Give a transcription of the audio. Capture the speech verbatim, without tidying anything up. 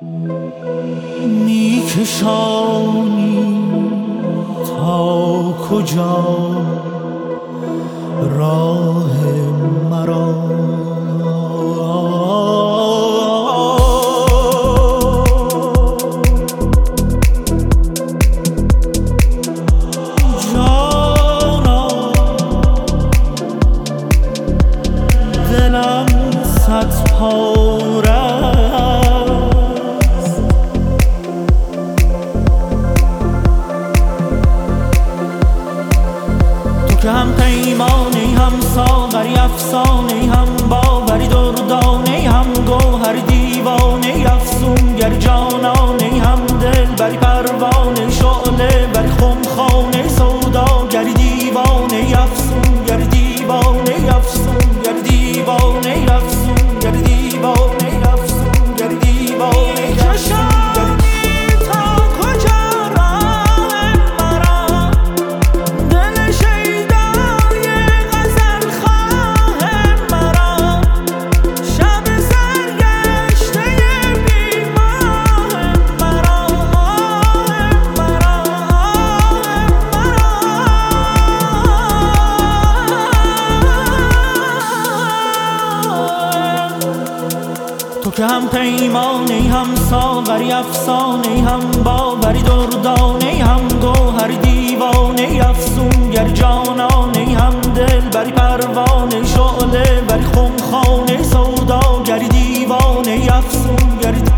میکشانی تا کجا راه مرا؟ جانا دلم صد پاره است، تو که هم پیمانی هم ساغری افسانه‌ای هم باوری دردانه‌ای هم گوهری دیوانه‌ای افسونگری جانانه‌ای هم دلبری پروانه‌ای شعله بری خمخانه‌ای سوداگری دیوانه‌ای افسونگری دیوانه‌ای افسونگری دیوانه‌ای افسونگری دیوانه‌ای افسونگری دیوانه‌ای تو که هم پیمانی هم ساغری افسانه‌ای هم باوری دردانه‌ای هم گوهری دیوانه‌ای افسونگری جانانه‌ای هم دلبری پروانه‌ای شعله بری خمخانه‌ای سوداگری دیوانه‌ای افسونگری